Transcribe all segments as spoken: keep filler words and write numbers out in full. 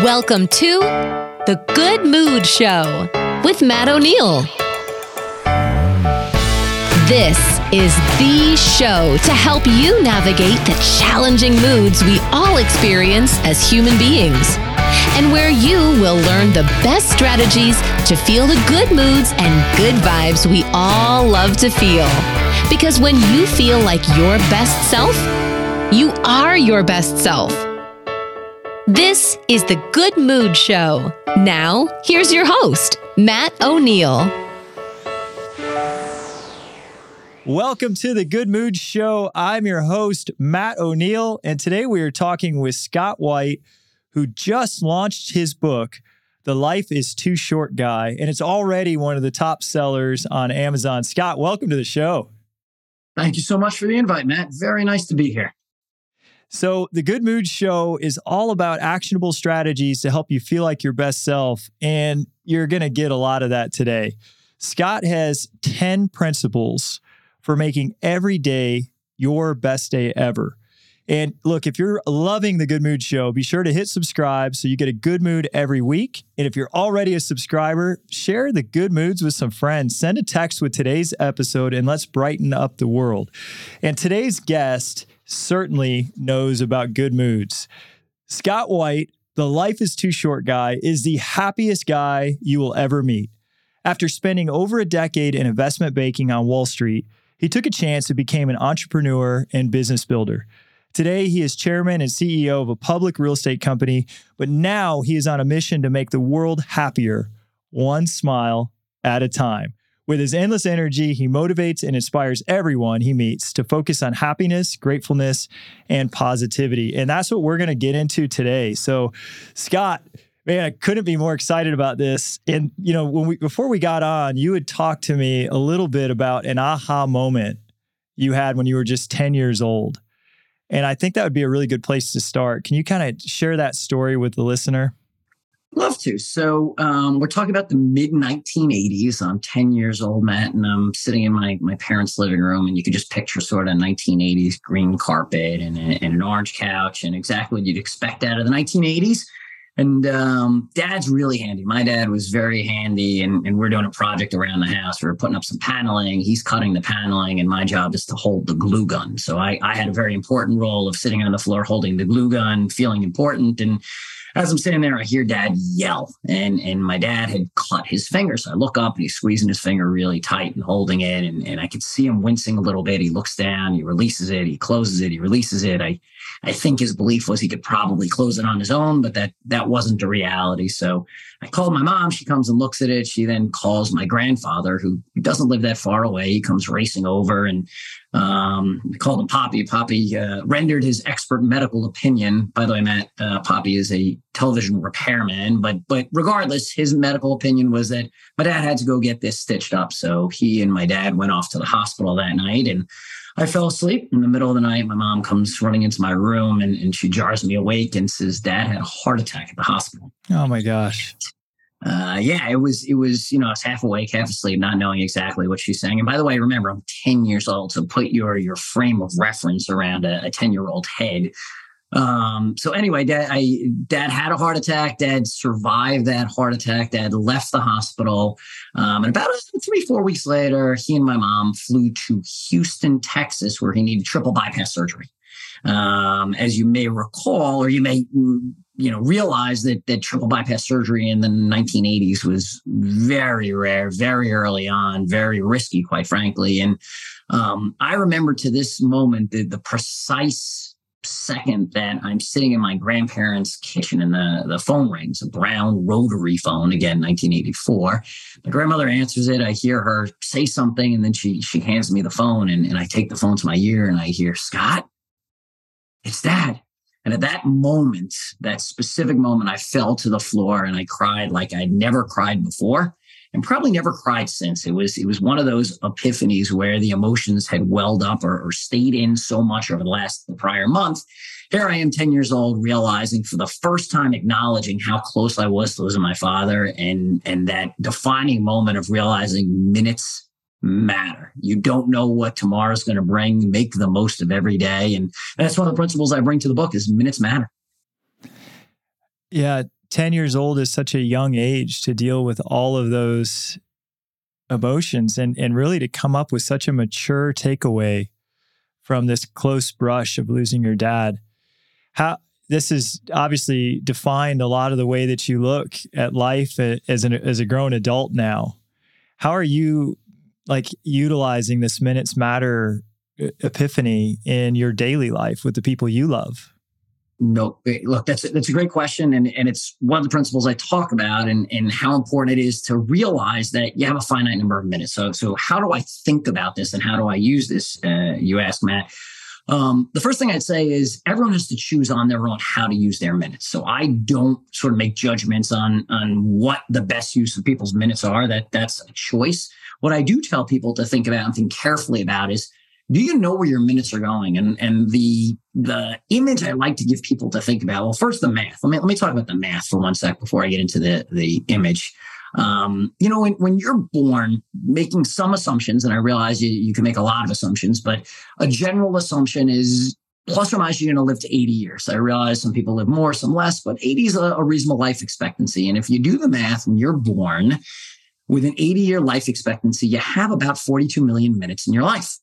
Welcome to The Good Mood Show with Matt O'Neill. This is the show to help you navigate the challenging moods we all experience as human beings, and where you will learn the best strategies to feel the good moods and good vibes we all love to feel. Because when you feel like your best self, you are your best self. This is The Good Mood Show. Now, here's your host, Matt O'Neill. Welcome to The Good Mood Show. I'm your host, Matt O'Neill, and today we are talking with Scott White, who just launched his book, The Life is Too Short Guy, and it's already one of the top sellers on Amazon. Scott, welcome to the show. Thank you so much for the invite, Matt. Very nice to be here. So The Good Mood Show is all about actionable strategies to help you feel like your best self, and you're going to get a lot of that today. Scott has ten principles for making every day your best day ever. And look, if you're loving The Good Mood Show, be sure to hit subscribe so you get a good mood every week. And if you're already a subscriber, share the good moods with some friends. Send a text with today's episode and let's brighten up the world. And today's guest certainly knows about good moods. Scott White, the Life is Too Short Guy, is the happiest guy you will ever meet. After spending over a decade in investment banking on Wall Street, he took a chance and became an entrepreneur and business builder. Today, he is chairman and C E O of a public real estate company, but now he is on a mission to make the world happier, one smile at a time. With his endless energy, he motivates and inspires everyone he meets to focus on happiness, gratefulness, and positivity. And that's what we're going to get into today. So, Scott, man, I couldn't be more excited about this. And, you know, when we before we got on, you had talked to me a little bit about an aha moment you had when you were just ten years old. And I think that would be a really good place to start. Can you kind of share that story with the listener? Love to. So um, we're talking about the mid nineteen eighties. I'm ten years old, Matt, and I'm sitting in my my parents' living room, and you could just picture sort of nineteen eighties green carpet and, a, and an orange couch and exactly what you'd expect out of the nineteen eighties. And um, Dad's really handy. My dad was very handy, and, and we're doing a project around the house. We're putting up some paneling. He's cutting the paneling, and my job is to hold the glue gun. So I, I had a very important role of sitting on the floor holding the glue gun, feeling important. And as I'm sitting there, I hear Dad yell, and, and my dad had cut his finger. So I look up, and he's squeezing his finger really tight and holding it, and, and I could see him wincing a little bit. He looks down, he releases it, he closes it, he releases it. I I think his belief was he could probably close it on his own, but that that wasn't the reality. So I called my mom. She comes and looks at it. She then calls my grandfather, who doesn't live that far away. He comes racing over, and um, we called him Poppy. Poppy uh, rendered his expert medical opinion. By the way, Matt, uh, Poppy is a television repairman, but but regardless, his medical opinion was that my dad had to go get this stitched up. So he and my dad went off to the hospital that night, and I fell asleep in the middle of the night. My mom comes running into my room, and, and she jars me awake and says, Dad had a heart attack at the hospital. Oh my gosh. Uh, yeah, it was, it was, you know, I was half awake, half asleep, not knowing exactly what she's saying. And by the way, remember, I'm ten years old. So put your, your frame of reference around a ten year old head. Um, so anyway, dad, I, dad had a heart attack. Dad survived that heart attack. Dad left the hospital. Um, and about three, four weeks later, he and my mom flew to Houston, Texas, where he needed triple bypass surgery. Um, as you may recall, or you may, you know, realize that, that triple bypass surgery in the nineteen eighties was very rare, very early on, very risky, quite frankly. And, um, I remember to this moment, the, the precise second that I'm sitting in my grandparents' kitchen and the, the phone rings, a brown rotary phone, again, nineteen eighty-four. My grandmother answers it. I hear her say something, and then she she hands me the phone, and, and I take the phone to my ear, and I hear, Scott, it's Dad. And at that moment, that specific moment, I fell to the floor and I cried like I'd never cried before. And probably never cried since. It was it was one of those epiphanies where the emotions had welled up or, or stayed in so much over the last the prior month. Here I am, ten years old, realizing for the first time, acknowledging how close I was to losing my father, and and that defining moment of realizing minutes matter. You don't know what tomorrow's going to bring. Make the most of every day, and that's one of the principles I bring to the book: is minutes matter. Yeah. ten years old is such a young age to deal with all of those emotions and, and really to come up with such a mature takeaway from this close brush of losing your dad. How this has obviously defined a lot of the way that you look at life as an as a grown adult now. How are you like utilizing this Minutes Matter epiphany in your daily life with the people you love? No, look, that's a, that's a great question. And, and it's one of the principles I talk about and, and how important it is to realize that you have a finite number of minutes. So, so how do I think about this and how do I use this? Uh, you ask, Matt. Um, the first thing I'd say is everyone has to choose on their own how to use their minutes. So I don't sort of make judgments on, on what the best use of people's minutes are. That that's a choice. What I do tell people to think about and think carefully about is, do you know where your minutes are going? And and the the image I like to give people to think about, well, first the math. Let me let me talk about the math for one sec before I get into the, the image. Um, you know, when, when you're born, making some assumptions, and I realize you, you can make a lot of assumptions, but a general assumption is plus or minus you're going to live to eighty years. I realize some people live more, some less, but eighty is a, a reasonable life expectancy. And if you do the math when you're born, with an eighty-year life expectancy, you have about forty-two million minutes in your life.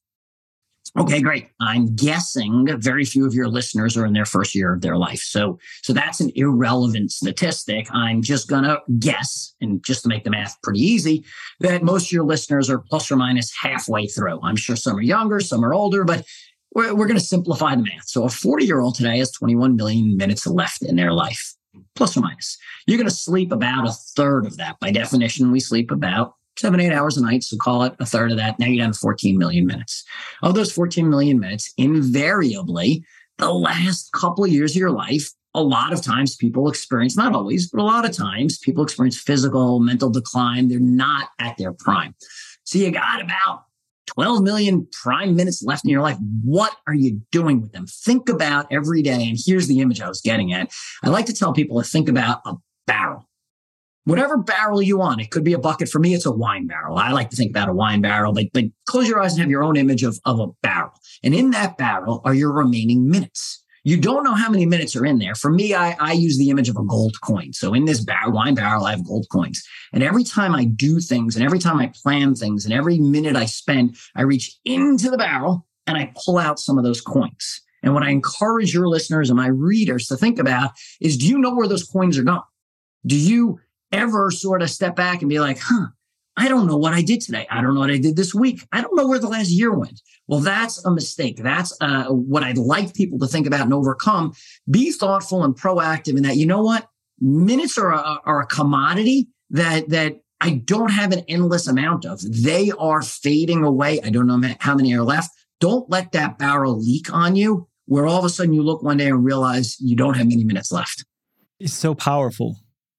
Okay, great. I'm guessing very few of your listeners are in their first year of their life. So, so that's an irrelevant statistic. I'm just going to guess, and just to make the math pretty easy, that most of your listeners are plus or minus halfway through. I'm sure some are younger, some are older, but we're, we're going to simplify the math. So a forty-year-old today has twenty-one million minutes left in their life, plus or minus. You're going to sleep about a third of that. By definition, we sleep about seven, eight hours a night. So call it a third of that. Now you're down to fourteen million minutes. Of those fourteen million minutes, invariably, the last couple of years of your life, a lot of times people experience, not always, but a lot of times people experience physical, mental decline. They're not at their prime. So you got about twelve million prime minutes left in your life. What are you doing with them? Think about every day. And here's the image I was getting at. I like to tell people to think about a barrel. Whatever barrel you want. It could be a bucket. For me, it's a wine barrel. I like to think about a wine barrel, but, but close your eyes and have your own image of, of a barrel. And in that barrel are your remaining minutes. You don't know how many minutes are in there. For me, I, I use the image of a gold coin. So in this bar- wine barrel, I have gold coins. And every time I do things and every time I plan things and every minute I spend, I reach into the barrel and I pull out some of those coins. And what I encourage your listeners and my readers to think about is, do you know where those coins are going? Do you ever sort of step back and be like, huh, I don't know what I did today. I don't know what I did this week. I don't know where the last year went. Well, that's a mistake. That's uh, what I'd like people to think about and overcome. Be thoughtful and proactive in that, you know what? Minutes are a, are a commodity that, that I don't have an endless amount of. They are fading away. I don't know how many are left. Don't let that barrel leak on you, where all of a sudden you look one day and realize you don't have many minutes left. It's so powerful.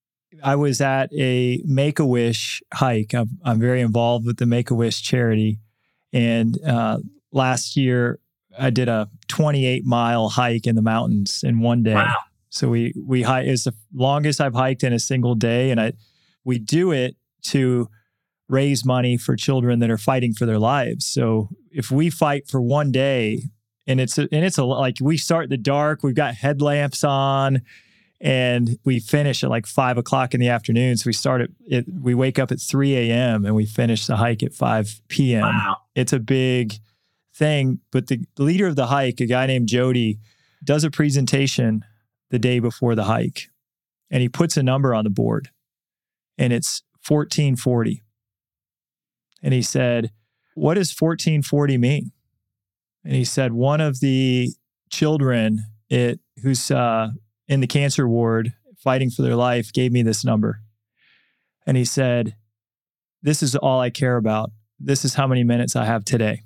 I was at a Make-A-Wish hike. I'm, I'm very involved with the Make-A-Wish charity. And uh, last year, I did a twenty-eight mile hike in the mountains in one day. Wow. So we we hike. It's the longest I've hiked in a single day. And I we do it to raise money for children that are fighting for their lives. So if we fight for one day, and it's a, and it's a, like we start in the dark, we've got headlamps on, and we finish at like five o'clock in the afternoon. So we start at, it, we wake up at three a.m. and we finish the hike at five p.m. Wow. It's a big thing. But the leader of the hike, a guy named Jody, does a presentation the day before the hike. And he puts a number on the board. And it's fourteen forty. And he said, what does fourteen forty mean? And he said, one of the children it, who's... Uh, in the cancer ward fighting for their life gave me this number. And he said, this is all I care about. This is how many minutes I have today.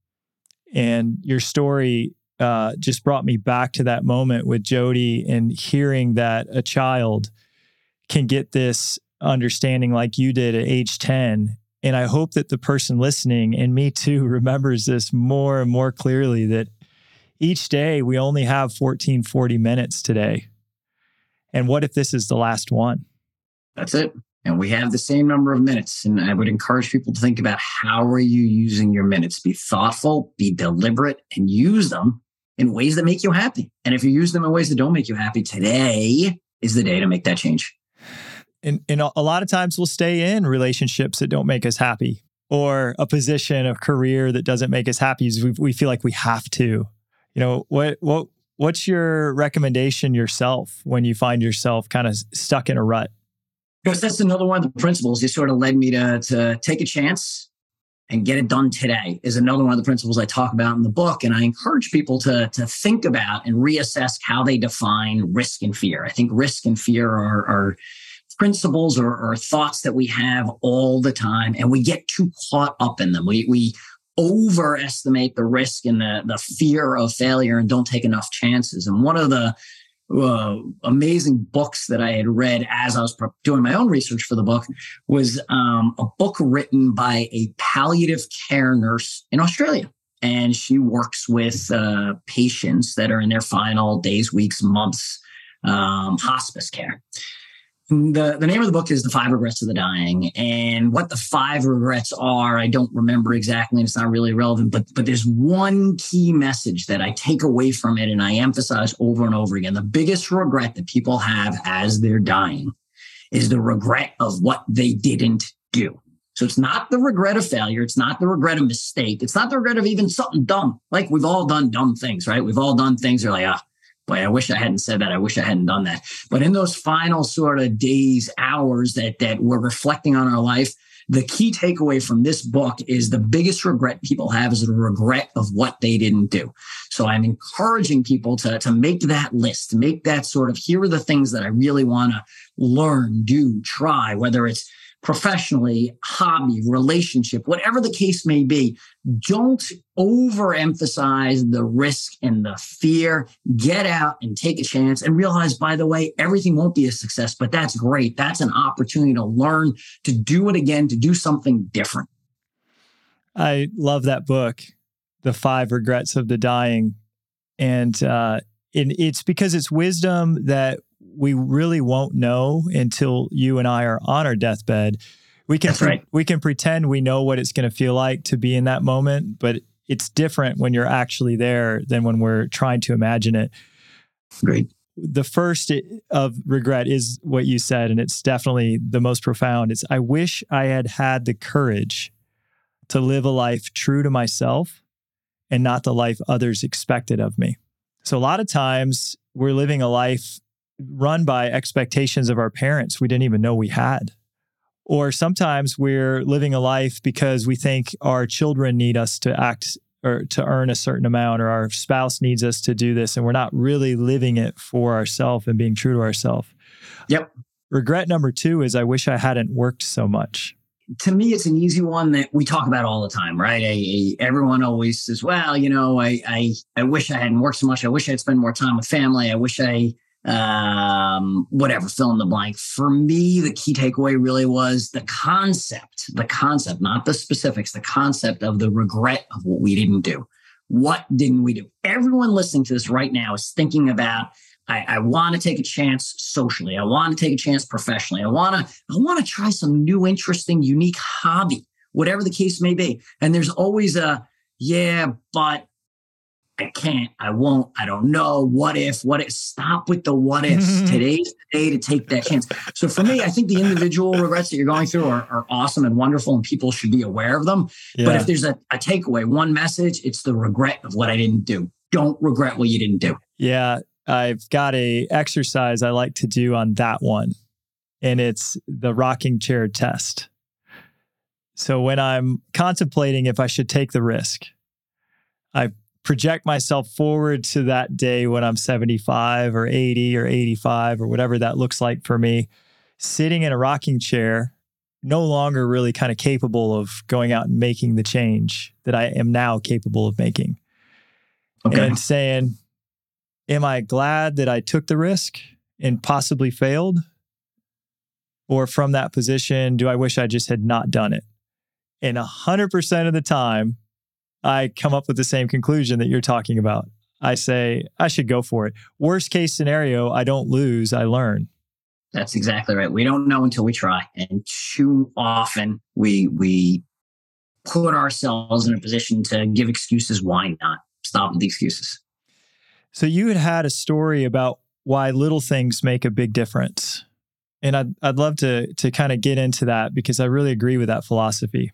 And your story uh, just brought me back to that moment with Jody and hearing that a child can get this understanding like you did at age ten. And I hope that the person listening, and me too, remembers this more and more clearly, that each day we only have fourteen forty minutes today. And what if this is the last one? That's it. And we have the same number of minutes. And I would encourage people to think about, how are you using your minutes? Be thoughtful, be deliberate, and use them in ways that make you happy. And if you use them in ways that don't make you happy, today is the day to make that change. And, and a lot of times we'll stay in relationships that don't make us happy, or a position, a career that doesn't make us happy. We, we feel like we have to. You know, what what what's your recommendation yourself when you find yourself kind of stuck in a rut? Because that's another one of the principles. You sort of led me to to take a chance and get it done today is another one of the principles I talk about in the book. And I encourage people to, to think about and reassess how they define risk and fear. I think risk and fear are, are principles or, or thoughts that we have all the time, and we get too caught up in them. We, we overestimate the risk and the, the fear of failure and don't take enough chances. And one of the Uh, amazing books that I had read as I was doing my own research for the book was um, a book written by a palliative care nurse in Australia. And she works with uh, patients that are in their final days, weeks, months, um, hospice care. The, the name of the book is The Five Regrets of the Dying. And what the five regrets are, I don't remember exactly. And it's not really relevant, but, but there's one key message that I take away from it and I emphasize over and over again. The biggest regret that people have as they're dying is the regret of what they didn't do. So it's not the regret of failure. It's not the regret of mistake. It's not the regret of even something dumb. Like, we've all done dumb things, right? We've all done things that are like, ah, boy, I wish I hadn't said that. I wish I hadn't done that. But in those final sort of days, hours that that we're reflecting on our life, the key takeaway from this book is the biggest regret people have is the regret of what they didn't do. So I'm encouraging people to, to make that list, to make that sort of, here are the things that I really want to learn, do, try, whether it's professionally, hobby, relationship, whatever the case may be. Don't overemphasize the risk and the fear. Get out and take a chance and realize, by the way, everything won't be a success, but that's great. That's an opportunity to learn, to do it again, to do something different. I love that book, The Five Regrets of the Dying. And uh, it, it's because it's wisdom that we really won't know until you and I are on our deathbed. We can pre- right. we can pretend we know what it's going to feel like to be in that moment, but it's different when you're actually there than when we're trying to imagine it. Great. The first of regret is what you said, and it's definitely the most profound. It's, I wish I had had the courage to live a life true to myself and not the life others expected of me. So a lot of times we're living a life run by expectations of our parents we didn't even know we had. Or sometimes we're living a life because we think our children need us to act or to earn a certain amount, or our spouse needs us to do this, and we're not really living it for ourselves and being true to ourselves. Yep. Regret number two is, I wish I hadn't worked so much. To me, it's an easy one that we talk about all the time, right? I, I, everyone always says, well, you know, I, I, I wish I hadn't worked so much. I wish I'd spend more time with family. I wish I, um, whatever, fill in the blank. For me, the key takeaway really was the concept, the concept, not the specifics, the concept of the regret of what we didn't do. What didn't we do? Everyone listening to this right now is thinking about, I, I want to take a chance socially. I want to take a chance professionally. I want to, I want to try some new, interesting, unique hobby, whatever the case may be. And there's always a, yeah, but I can't, I won't, I don't know. What if, what if, stop with the what ifs. Today's the day to take that chance. So for me, I think the individual regrets that you're going through are, are awesome and wonderful, and people should be aware of them. Yeah. But if there's a, a takeaway, one message, it's the regret of what I didn't do. Don't regret what you didn't do. Yeah. I've got a exercise I like to do on that one, and it's the rocking chair test. So when I'm contemplating if I should take the risk, I project myself forward to that day when I'm seventy-five or eighty or eighty-five or whatever that looks like for me, sitting in a rocking chair, no longer really kind of capable of going out and making the change that I am now capable of making. Okay. And saying, am I glad that I took the risk and possibly failed? Or from that position, do I wish I just had not done it? And one hundred percent of the time, I come up with the same conclusion that you're talking about. I say, I should go for it. Worst case scenario, I don't lose, I learn. That's exactly right. We don't know until we try. And too often we we put ourselves in a position to give excuses. Why not? Stop with the excuses. So you had had a story about why little things make a big difference. And I'd, I'd love to, to kind of get into that because I really agree with that philosophy.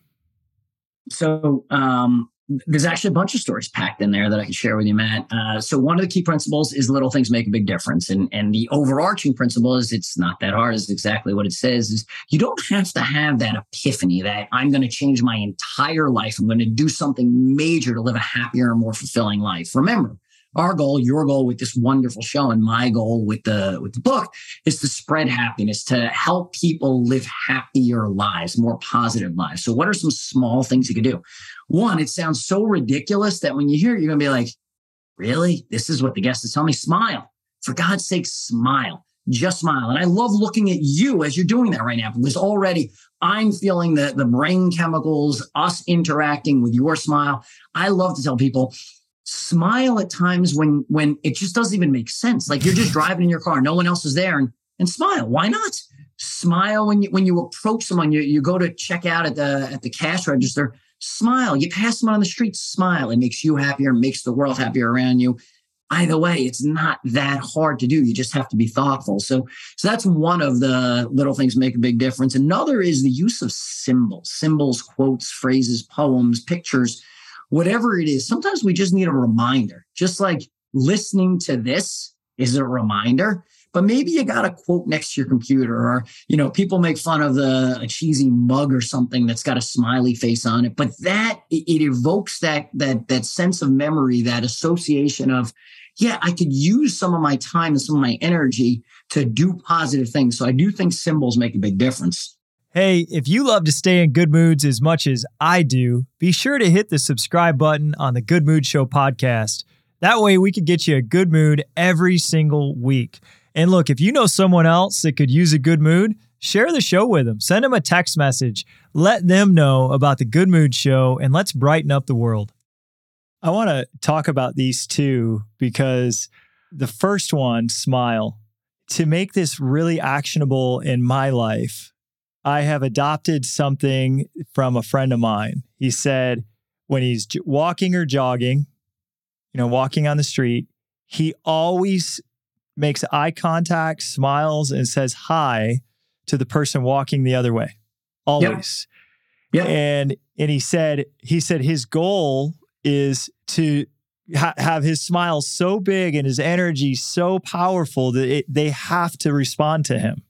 So um, there's actually a bunch of stories packed in there that I can share with you, Matt. Uh, so one of the key principles is little things make a big difference. And, and the overarching principle is it's not that hard, is exactly what it says, is you don't have to have that epiphany that I'm going to change my entire life. I'm going to do something major to live a happier and more fulfilling life. Remember, our goal, your goal with this wonderful show, and my goal with the with the book is to spread happiness, to help people live happier lives, more positive lives. So what are some small things you could do? One, it sounds so ridiculous that when you hear it, you're going to be like, really? This is what the guest is telling me? Smile. For God's sake, smile. Just smile. And I love looking at you as you're doing that right now, because already I'm feeling the, the brain chemicals, us interacting with your smile. I love to tell people, smile at times when when it just doesn't even make sense. Like you're just driving in your car, no one else is there, and and smile. Why not? Smile when you when you approach someone, you, you go to check out at the at the cash register, smile. You pass someone on the street, smile. It makes you happier, makes the world happier around you. Either way, it's not that hard to do. You just have to be thoughtful. So, so that's one of the little things make a big difference. Another is the use of symbols, symbols, quotes, phrases, poems, pictures. Whatever it is, sometimes we just need a reminder. Just like listening to this is a reminder, but maybe you got a quote next to your computer, or, you know, people make fun of the a cheesy mug or something that's got a smiley face on it. But that, it, it evokes that, that, that sense of memory, that association of, yeah, I could use some of my time and some of my energy to do positive things. So I do think symbols make a big difference. Hey, if you love to stay in good moods as much as I do, be sure to hit the subscribe button on the Good Mood Show podcast. That way we can get you a good mood every single week. And look, if you know someone else that could use a good mood, share the show with them. Send them a text message. Let them know about the Good Mood Show, and let's brighten up the world. I want to talk about these two because the first one, smile. To make this really actionable in my life, I have adopted something from a friend of mine. He said when he's j- walking or jogging, you know, walking on the street, he always makes eye contact, smiles, and says hi to the person walking the other way. Always. Yeah. Yeah. And and he said he said his goal is to ha- have his smile so big and his energy so powerful that it, they have to respond to him.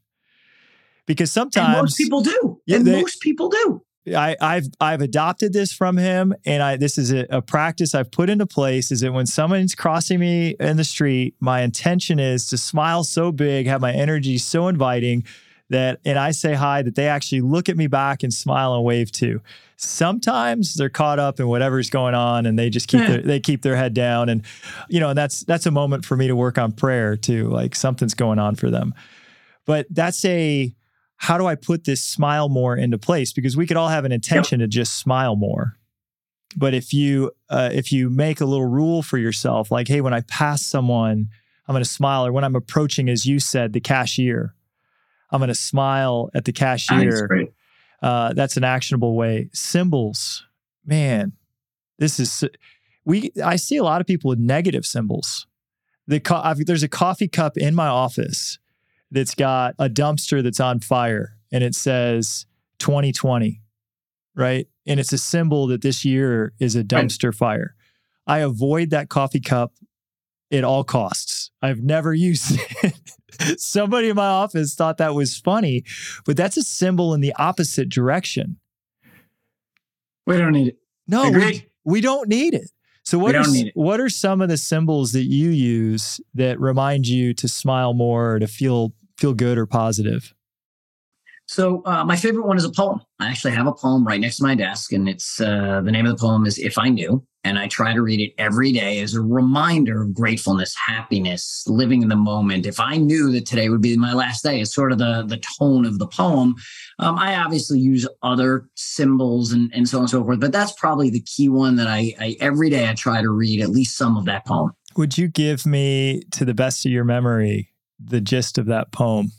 Because sometimes and most people do, yeah, and they, most people do. I, I've I've adopted this from him, and I this is a, a practice I've put into place. Is that when someone's crossing me in the street, my intention is to smile so big, have my energy so inviting that, and I say hi, that they actually look at me back and smile and wave too. Sometimes they're caught up in whatever's going on, and they just keep their, they keep their head down, and you know, and that's that's a moment for me to work on prayer too, like something's going on for them. But that's a how do I put this smile more into place? Because we could all have an intention yep. to just smile more. But if you uh, if you make a little rule for yourself, like, hey, when I pass someone, I'm going to smile. Or when I'm approaching, as you said, the cashier, I'm going to smile at the cashier. That's great. Uh, that's an actionable way. Symbols, man, this is, we. I see a lot of people with negative symbols. The co- I've, there's a coffee cup in my office that's got a dumpster that's on fire, and it says twenty twenty, right? And it's a symbol that this year is a dumpster right. fire. I avoid that coffee cup at all costs. I've never used it. Somebody in my office thought that was funny, but that's a symbol in the opposite direction. We don't need it. No, we, we don't need it. So what are, what are some of the symbols that you use that remind you to smile more or to feel feel good or positive? So uh, my favorite one is a poem. I actually have a poem right next to my desk, and it's uh, the name of the poem is If I Knew. And I try to read it every day as a reminder of gratefulness, happiness, living in the moment. If I knew that today would be my last day, it's sort of the, the tone of the poem. Um, I obviously use other symbols and, and so on and so forth, but that's probably the key one that I, I every day I try to read at least some of that poem. Would you give me, to the best of your memory, the gist of that poem?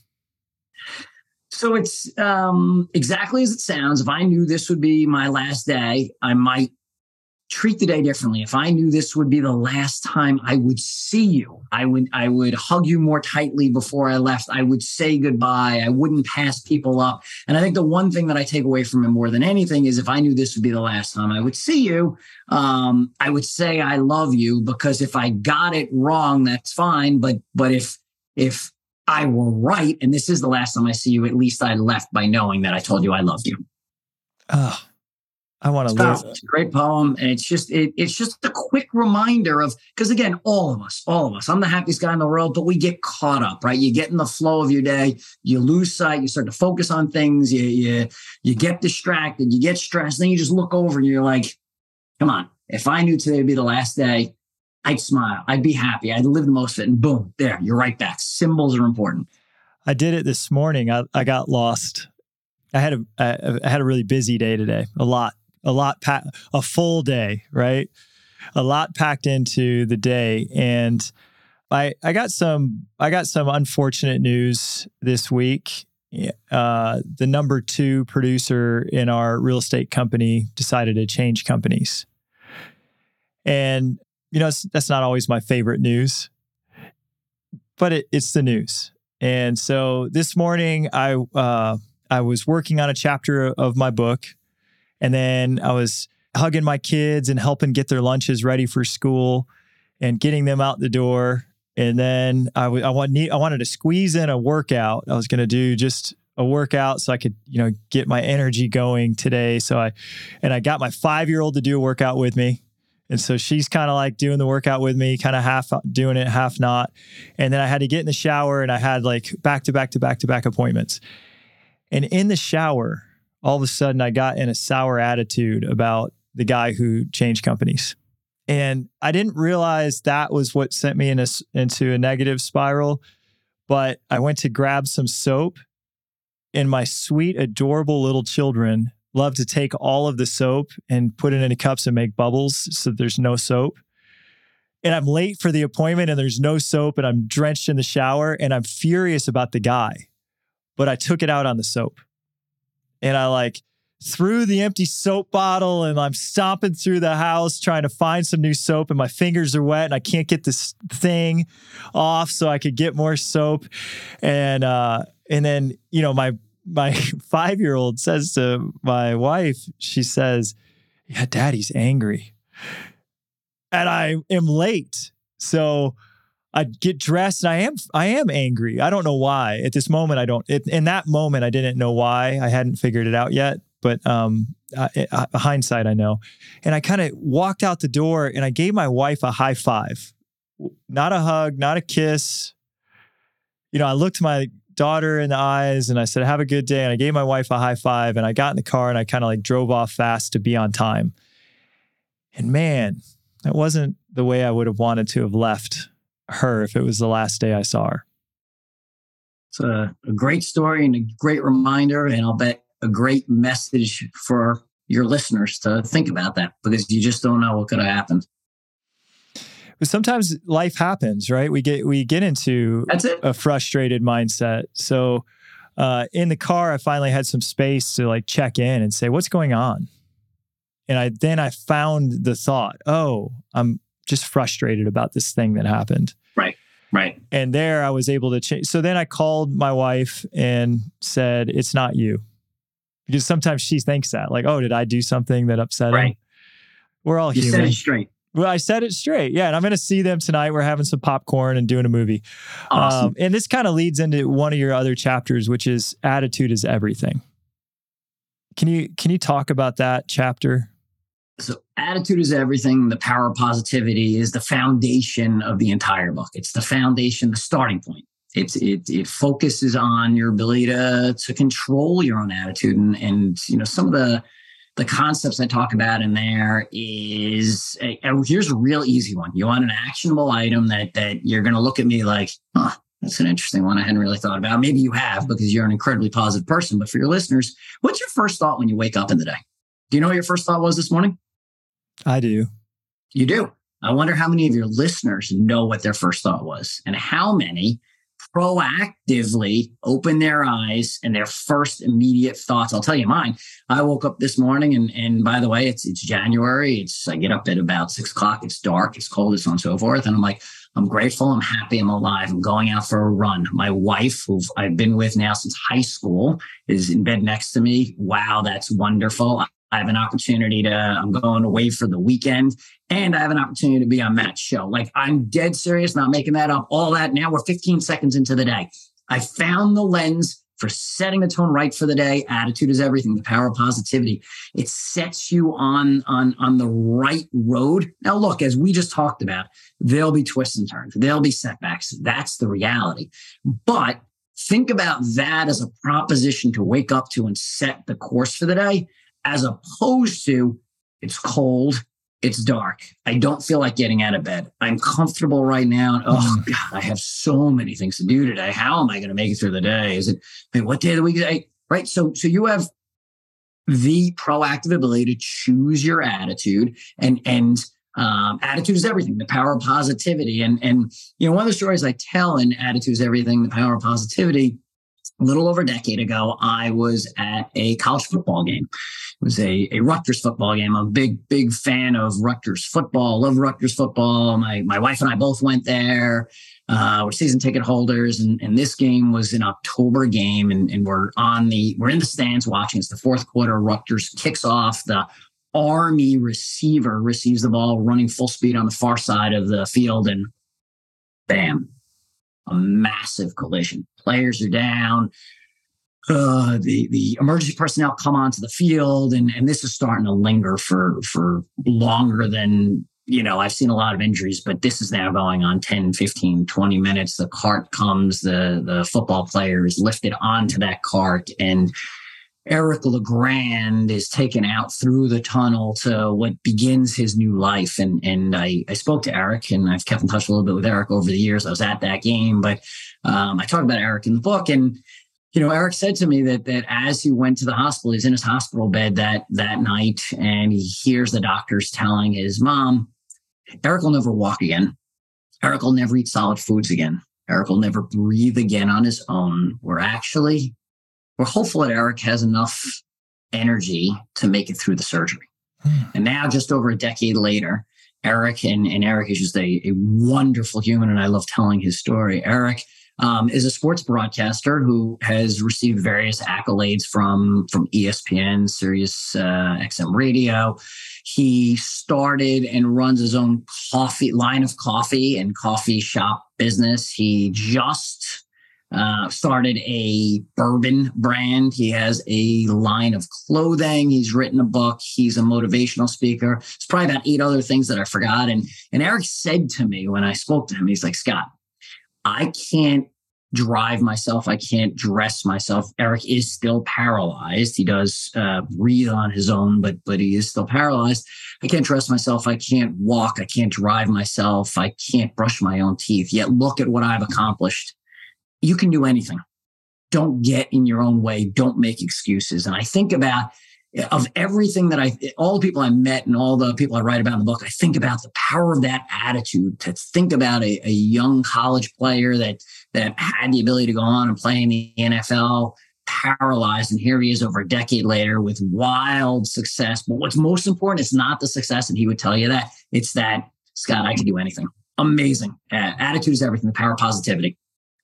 So it's um, exactly as it sounds. If I knew this would be my last day, I might treat the day differently. If I knew this would be the last time I would see you, I would I would hug you more tightly before I left. I would say goodbye. I wouldn't pass people up. And I think the one thing that I take away from it more than anything is if I knew this would be the last time I would see you, um, I would say I love you, because if I got it wrong, that's fine. But but if if I were right and this is the last time I see you, at least I left by knowing that I told you I loved you. Oh, I want to live. live. It's a great poem. And it's just, it, it's just a quick reminder of, because again, all of us, all of us, I'm the happiest guy in the world, but we get caught up, right? You get in the flow of your day, you lose sight, you start to focus on things, you, you, you get distracted, you get stressed, then you just look over and you're like, come on, if I knew today would be the last day, I'd smile, I'd be happy, I'd live the most of it. And boom, there, you're right back. Symbols are important. I did it this morning. I, I got lost. I had a, I, I had a really busy day today, a lot. A lot, pa- a full day, right? A lot packed into the day, and I I got some I got some unfortunate news this week. Uh, the number two producer in our real estate company decided to change companies, and you know that's not always my favorite news, but it, it's the news. And so this morning, I uh, I was working on a chapter of my book. And then I was hugging my kids and helping get their lunches ready for school and getting them out the door. And then I, w- I, want, I wanted to squeeze in a workout. I was going to do just a workout so I could, you know, get my energy going today. So I, and I got my five-year-old to do a workout with me. And so she's kind of like doing the workout with me, kind of half doing it, half not. And then I had to get in the shower and I had like back to back to back to back appointments. And in the shower, all of a sudden I got in a sour attitude about the guy who changed companies. And I didn't realize that was what sent me in a, into a negative spiral. But I went to grab some soap, and my sweet, adorable little children love to take all of the soap and put it into cups and make bubbles so there's no soap. And I'm late for the appointment and there's no soap and I'm drenched in the shower and I'm furious about the guy. But I took it out on the soap. And I like threw the empty soap bottle and I'm stomping through the house trying to find some new soap and my fingers are wet and I can't get this thing off so I could get more soap. And, uh, and then, you know, my, my five-year-old says to my wife, she says, yeah, Daddy's angry. And I am late. So I get dressed and I am, I am angry. I don't know why at this moment. I don't, it, in that moment, I didn't know why. I hadn't figured it out yet, but, um, I, I, hindsight, I know. And I kind of walked out the door and I gave my wife a high five, not a hug, not a kiss. You know, I looked my daughter in the eyes and I said, have a good day. And I gave my wife a high five and I got in the car and I kind of like drove off fast to be on time. And man, that wasn't the way I would have wanted to have left her if it was the last day I saw her. It's a, a great story and a great reminder, and I'll bet a great message for your listeners to think about that, because you just don't know what could have happened. But sometimes life happens, right? We get we get into That's it. a frustrated mindset. So uh, in the car, I finally had some space to like check in and say, what's going on? And I then I found the thought, oh, I'm just frustrated about this thing that happened. Right, right. And there I was able to change. So then I called my wife and said, it's not you. Because sometimes she thinks that, like, oh, did I do something that upset right. him? We're all you human. You said it straight. Well, I said it straight. Yeah. And I'm going to see them tonight. We're having some popcorn and doing a movie. Awesome. Um, and this kind of leads into one of your other chapters, which is attitude is everything. Can you, can you talk about that chapter? So attitude is everything. The power of positivity is the foundation of the entire book. It's the foundation, the starting point. It's, it, it focuses on your ability to, to control your own attitude. And, and, you know, some of the, the concepts I talk about in there is, a, a, here's a real easy one. You want an actionable item that, that you're going to look at me like, huh, that's an interesting one I hadn't really thought about. Maybe you have, because you're an incredibly positive person. But for your listeners, what's your first thought when you wake up in the day? Do you know what your first thought was this morning? I do. You do. I wonder how many of your listeners know what their first thought was, and how many proactively open their eyes and their first immediate thoughts. I'll tell you mine. I woke up this morning and, and by the way, it's, it's January. It's, I get up at about six o'clock. It's dark, it's cold, it's so on and so forth. And I'm like, I'm grateful. I'm happy. I'm alive. I'm going out for a run. My wife, who I've been with now since high school, is in bed next to me. Wow, that's wonderful. I have an opportunity to, I'm going away for the weekend, and I have an opportunity to be on Matt's show. Like, I'm dead serious, not making that up. All that. Now we're fifteen seconds into the day. I found the lens for setting the tone right for the day. Attitude is everything. The power of positivity. It sets you on, on, on the right road. Now, look, as we just talked about, there'll be twists and turns. There'll be setbacks. That's the reality. But think about that as a proposition to wake up to and set the course for the day, as opposed to, it's cold, it's dark, I don't feel like getting out of bed, I'm comfortable right now, and oh God, I have so many things to do today. How am I going to make it through the day? Is it, wait, what day of the week is it? Right? So, so you have the proactive ability to choose your attitude, and and um, attitude is everything. The power of positivity, and and you know, one of the stories I tell in Attitude is Everything, the Power of Positivity. A little over a decade ago, I was at a college football game. It was a, a Rutgers football game. I'm a big, big fan of Rutgers football. Love Rutgers football. My my wife and I both went there. Uh, we're season ticket holders, and, and this game was an October game, and, and we're on the we're in the stands watching. It's the fourth quarter. Rutgers kicks off. The Army receiver receives the ball, running full speed on the far side of the field, and bam. A massive collision. Players are down. Uh, the the emergency personnel come onto the field, and, and this is starting to linger for for longer than, you know, I've seen a lot of injuries, but this is now going on ten, fifteen, twenty minutes. The cart comes, the, the football player is lifted onto that cart, and Eric LeGrand is taken out through the tunnel to what begins his new life. And and I, I spoke to Eric, and I've kept in touch a little bit with Eric over the years. I was at that game, but um, I talk about Eric in the book. And, you know, Eric said to me that that as he went to the hospital, he's in his hospital bed that that night, and he hears the doctors telling his mom, Eric will never walk again. Eric will never eat solid foods again. Eric will never breathe again on his own. We're actually... We're hopeful that Eric has enough energy to make it through the surgery. Hmm. And now, just over a decade later, Eric, and, and Eric is just a, a wonderful human, and I love telling his story. Eric um, is a sports broadcaster who has received various accolades from, from E S P N, Sirius uh, X M Radio. He started and runs his own coffee line of coffee and coffee shop business. He just Uh, started a bourbon brand. He has a line of clothing. He's written a book. He's a motivational speaker. There's probably about eight other things that I forgot. And, and Eric said to me when I spoke to him, he's like, Scott, I can't drive myself. I can't dress myself. Eric is still paralyzed. He does uh, breathe on his own, but but he is still paralyzed. I can't dress myself. I can't walk. I can't drive myself. I can't brush my own teeth. Yet look at what I've accomplished. You can do anything. Don't get in your own way. Don't make excuses. And I think about, of everything that I, all the people I met and all the people I write about in the book, I think about the power of that attitude, to think about a, a young college player that, that had the ability to go on and play in the N F L, paralyzed. And here he is over a decade later with wild success. But what's most important is not the success. And he would tell you that. It's that, Scott, I can do anything. Amazing. Uh, attitude is everything. The power of positivity.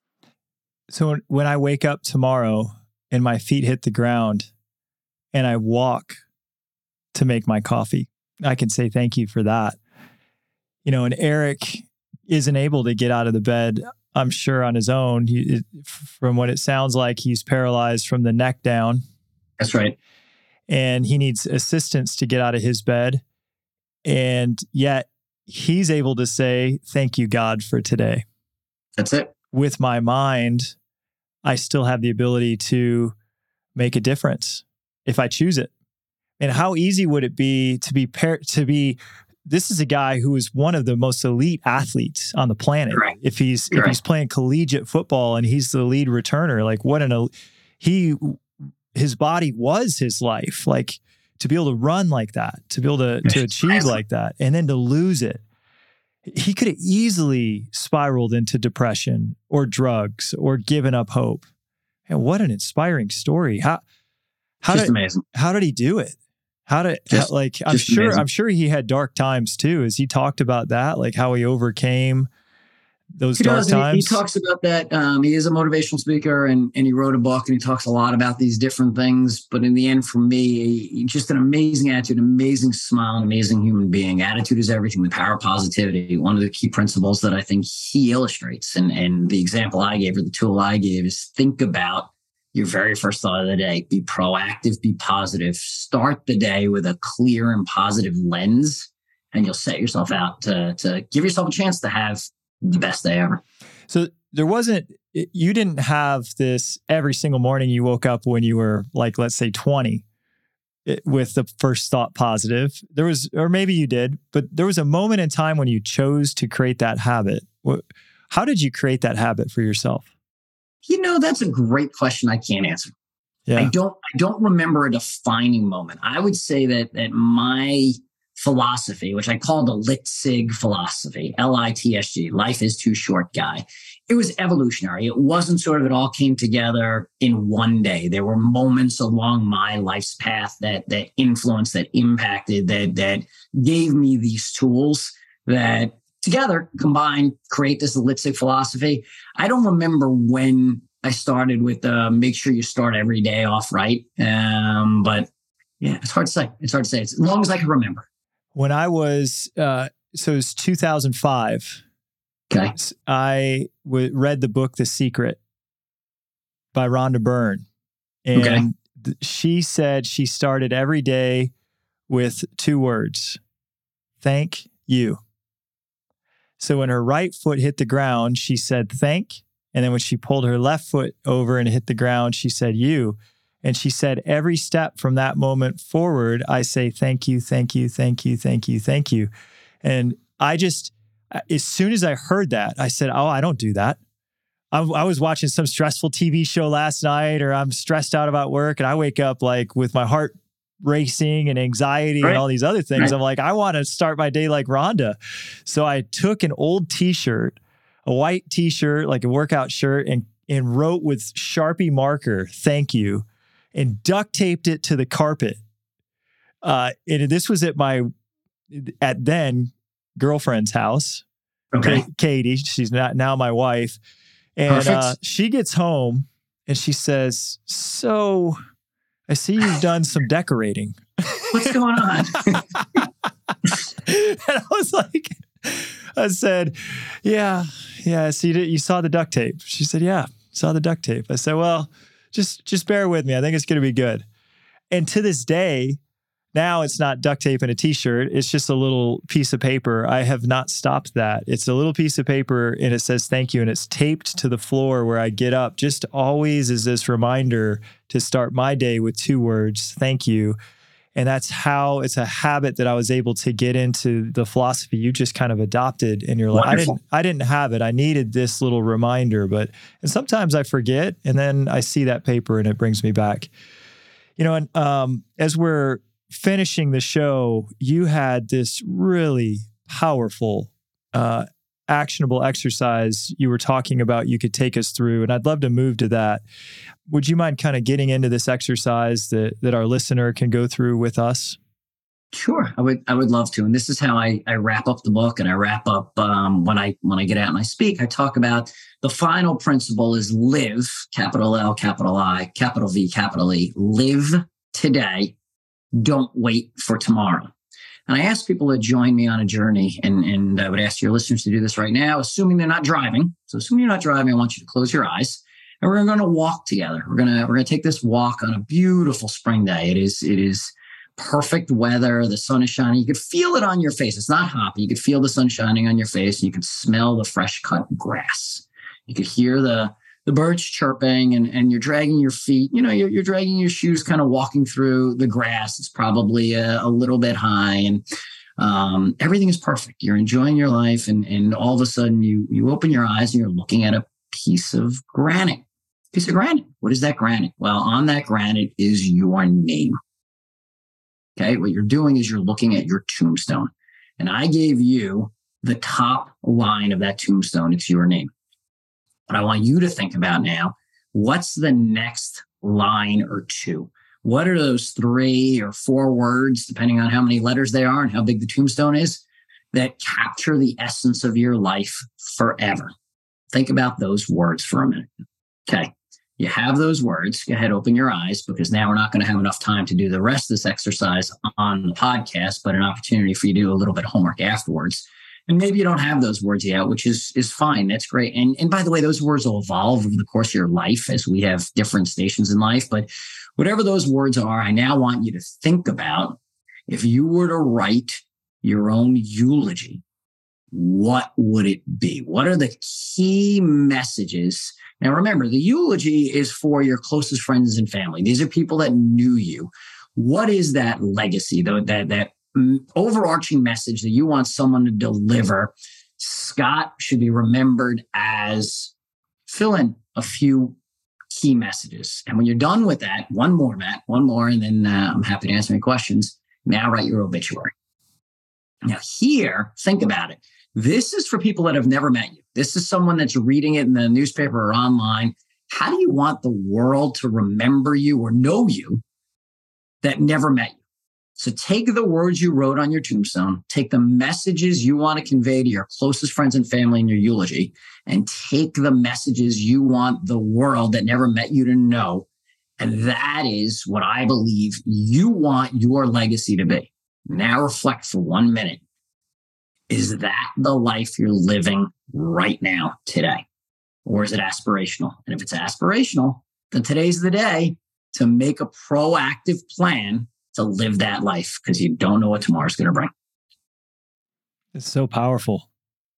So when I wake up tomorrow and my feet hit the ground and I walk to make my coffee, I can say thank you for that. You know, and Eric isn't able to get out of the bed, I'm sure, on his own. He, it, from what it sounds like, he's paralyzed from the neck down. That's right. And he needs assistance to get out of his bed. And yet he's able to say, thank you, God, for today. That's it. With my mind, I still have the ability to make a difference if I choose it. And how easy would it be to be par- to be? This is a guy who is one of the most elite athletes on the planet. Correct. If he's Correct. if he's playing collegiate football and he's the lead returner, like what an he his body was his life. Like to be able to run like that, to be able to to achieve like that, and then to lose it. he could have easily spiraled into depression or drugs or given up hope. And what an inspiring story. How, how Just did, amazing. How did he do it? How did, Just, how, like, I'm sure, amazing. I'm sure he had dark times too. Has he talked about that? Like how he overcame those he dark does. times? He, he talks about that. Um, he is a motivational speaker and, and he wrote a book and he talks a lot about these different things. But in the end, for me, he, just an amazing attitude, amazing smile, an amazing human being. Attitude is everything. The power of positivity. One of the key principles that I think he illustrates. And, and the example I gave or the tool I gave is think about your very first thought of the day. Be proactive, be positive. Start the day with a clear and positive lens, and you'll set yourself out to, to give yourself a chance to have the best day ever. So there wasn't, you didn't have this every single morning you woke up when you were like, let's say twenty with the first thought positive. There was, or maybe you did, but there was a moment in time when you chose to create that habit. How did you create that habit for yourself? You know, that's a great question I can't answer. Yeah. I don't I don't remember a defining moment. I would say that that my philosophy, which I call the Litzig philosophy, L I T S G, life is too short guy. It was evolutionary. It wasn't sort of it all came together in one day. There were moments along my life's path that that influenced, that impacted, that that gave me these tools that together, combined, create this Litzig philosophy. I don't remember when I started with uh, make sure you start every day off right. Um, but yeah, it's hard to say. It's hard to say. It's as long as I can remember. When I was, uh, so it was two thousand five. Okay. I w- read the book, The Secret by Rhonda Byrne. And okay. th- she said she started every day with two words, thank you. So when her right foot hit the ground, she said, thank. And then when she pulled her left foot over and hit the ground, she said, you. And she said, every step from that moment forward, I say, thank you, thank you, thank you, thank you, thank you. And I just, as soon as I heard that, I said, oh, I don't do that. I, I was watching some stressful T V show last night, or I'm stressed out about work, and I wake up like with my heart racing and anxiety right. and all these other things. Right. I'm like, I want to start my day like Rhonda. So I took an old t-shirt, a white t-shirt, like a workout shirt, and, and wrote with Sharpie marker, thank you, and duct taped it to the carpet. Uh, and this was at my, at then, girlfriend's house. Okay. Katie, she's not now my wife. And uh, she gets home and she says, so I see you've done some decorating. What's going on? And I was like, I said, yeah, yeah, I see it. You saw the duct tape. She said, yeah, saw the duct tape. I said, well, just, just bear with me. I think it's going to be good. And to this day, now it's not duct tape and a t-shirt. It's just a little piece of paper. I have not stopped that. It's a little piece of paper and it says thank you. And it's taped to the floor where I get up. Just always is this reminder to start my day with two words, thank you. And that's how it's a habit that I was able to get into the philosophy you just kind of adopted in your life. I didn't, I didn't have it. I needed this little reminder, but, and sometimes I forget and then I see that paper and it brings me back. You know, and um, as we're finishing the show, you had this really powerful, uh, actionable exercise you were talking about you could take us through, and I'd love to move to that. Would you mind kind of getting into this exercise that that our listener can go through with us? Sure, I would. I would love to. And this is how I, I wrap up the book, and I wrap up um, when I when I get out and I speak. I talk about the final principle is live, capital L, capital I, capital V, capital E. Live today. Don't wait for tomorrow. And I ask people to join me on a journey, and, and I would ask your listeners to do this right now, assuming they're not driving. So assuming you're not driving, I want you to close your eyes, and we're going to walk together. We're going to we're going to take this walk on a beautiful spring day. It is it is perfect weather. The sun is shining. You could feel it on your face. It's not hot, but you could feel the sun shining on your face, and you can smell the fresh cut grass. You could hear the the birds chirping, and, and you're dragging your feet, you know, you're, you're dragging your shoes, kind of walking through the grass. It's probably a, a little bit high, and um, everything is perfect. You're enjoying your life. And, and all of a sudden you, you open your eyes and you're looking at a piece of granite, piece of granite. What is that granite? Well, on that granite is your name. Okay. What you're doing is you're looking at your tombstone, and I gave you the top line of that tombstone, it's your name. But I want you to think about now, what's the next line or two? What are those three or four words, depending on how many letters they are and how big the tombstone is, that capture the essence of your life forever? Think about those words for a minute. Okay. You have those words. Go ahead, open your eyes, because now we're not going to have enough time to do the rest of this exercise on the podcast, but an opportunity for you to do a little bit of homework afterwards. And maybe you don't have those words yet, which is is fine. That's great. And, and by the way, those words will evolve over the course of your life as we have different stations in life. But whatever those words are, I now want you to think about, if you were to write your own eulogy, what would it be? What are the key messages? Now, remember, the eulogy is for your closest friends and family. These are people that knew you. What is that legacy, though, that, that overarching message that you want someone to deliver? Scott should be remembered as, fill in a few key messages. And when you're done with that, one more, Matt, one more, and then uh, I'm happy to answer any questions. Now write your obituary. Now here, think about it. This is for people that have never met you. This is someone that's reading it in the newspaper or online. How do you want the world to remember you or know you that never met you? So take the words you wrote on your tombstone, take the messages you want to convey to your closest friends and family in your eulogy, and take the messages you want the world that never met you to know. And that is what I believe you want your legacy to be. Now reflect for one minute. Is that the life you're living right now, today? Or is it aspirational? And if it's aspirational, then today's the day to make a proactive plan to live that life, because you don't know what tomorrow's going to bring. It's so powerful.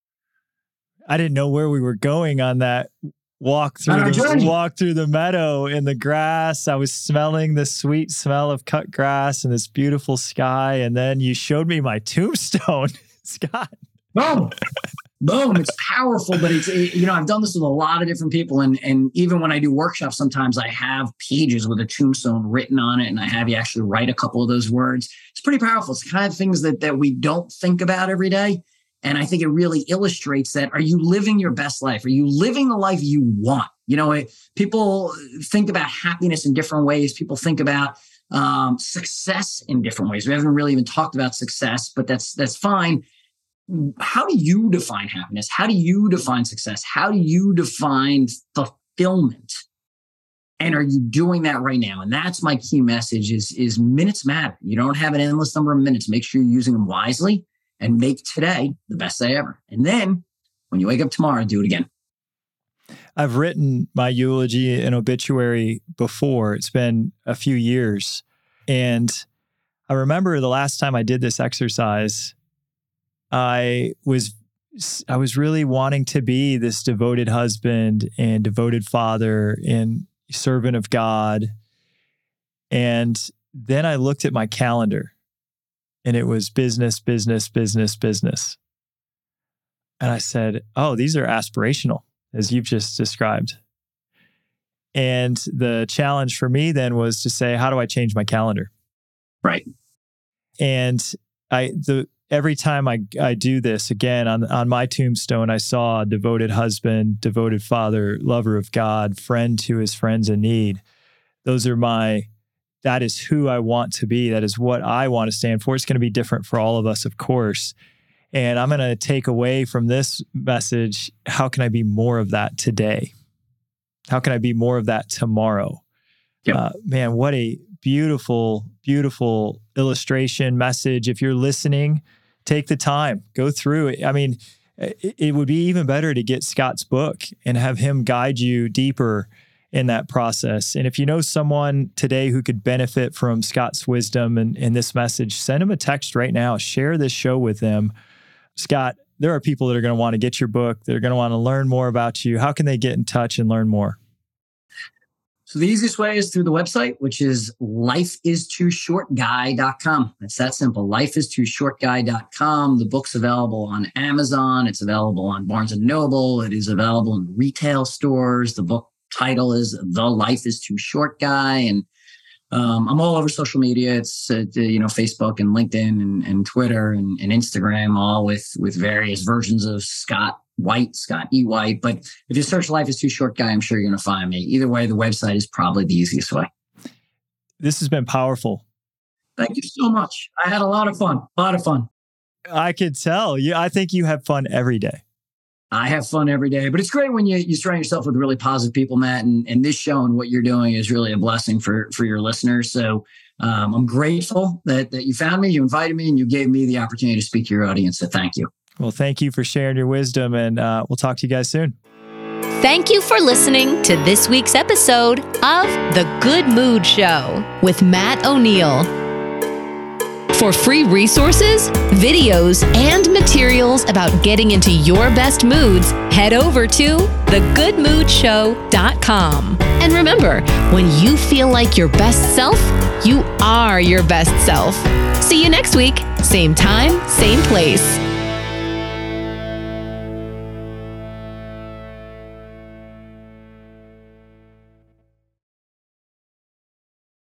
I didn't know where we were going on that walk through the journey. walk through the meadow in the grass. I was smelling the sweet smell of cut grass and this beautiful sky. And then you showed me my tombstone, Scott. Boom. Boom. It's powerful, but it's, it, you know, I've done this with a lot of different people. And, and even when I do workshops, sometimes I have pages with a tombstone written on it, and I have you actually write a couple of those words. It's pretty powerful. It's the kind of things that, that we don't think about every day. And I think it really illustrates that. Are you living your best life? Are you living the life you want? You know, it, people think about happiness in different ways. People think about um, success in different ways. We haven't really even talked about success, but that's that's fine. How do you define happiness? How do you define success? How do you define fulfillment? And are you doing that right now? And that's my key message is, is minutes matter. You don't have an endless number of minutes. Make sure you're using them wisely and make today the best day ever. And then when you wake up tomorrow, do it again. I've written my eulogy and obituary before. It's been a few years. And I remember the last time I did this exercise, I was I was really wanting to be this devoted husband and devoted father and servant of God. And then I looked at my calendar and it was business, business, business, business. And I said, oh, these are aspirational, as you've just described. And the challenge for me then was to say, how do I change my calendar? Right. And I the every time I, I do this, again, on, on my tombstone, I saw devoted husband, devoted father, lover of God, friend to his friends in need. Those are my, that is who I want to be. That is what I want to stand for. It's going to be different for all of us, of course. And I'm going to take away from this message, how can I be more of that today? How can I be more of that tomorrow? Yep. Uh, man, what a beautiful, beautiful illustration message. If you're listening, take the time, go through it. I mean, it, it would be even better to get Scott's book and have him guide you deeper in that process. And if you know someone today who could benefit from Scott's wisdom and, and this message, send them a text right now. Share this show with them. Scott, there are people that are going to want to get your book. They're going to want to learn more about you. How can they get in touch and learn more? So the easiest way is through the website, which is life is too short guy dot com. It's that simple, life is too short guy dot com. The book's available on Amazon. It's available on Barnes and Noble. It is available in retail stores. The book title is The Life is Too Short Guy. And Um, I'm all over social media. It's, uh, you know, Facebook and LinkedIn and, and Twitter and, and Instagram, all with, with various versions of Scott White, Scott E. White. But if you search Life is Too Short Guy, I'm sure you're going to find me. Either way, the website is probably the easiest way. This has been powerful. Thank you so much. I had a lot of fun, a lot of fun. I could tell. You, I think you have fun every day. I have fun every day, but it's great when you, you surround yourself with really positive people, Matt, and, and this show and what you're doing is really a blessing for, for your listeners. So um, I'm grateful that, that you found me, you invited me, and you gave me the opportunity to speak to your audience. So thank you. Well, thank you for sharing your wisdom, and uh, we'll talk to you guys soon. Thank you for listening to this week's episode of The Good Mood Show with Matt O'Neill. For free resources, videos, and materials about getting into your best moods, head over to the good mood show dot com. And remember, when you feel like your best self, you are your best self. See you next week, same time, same place.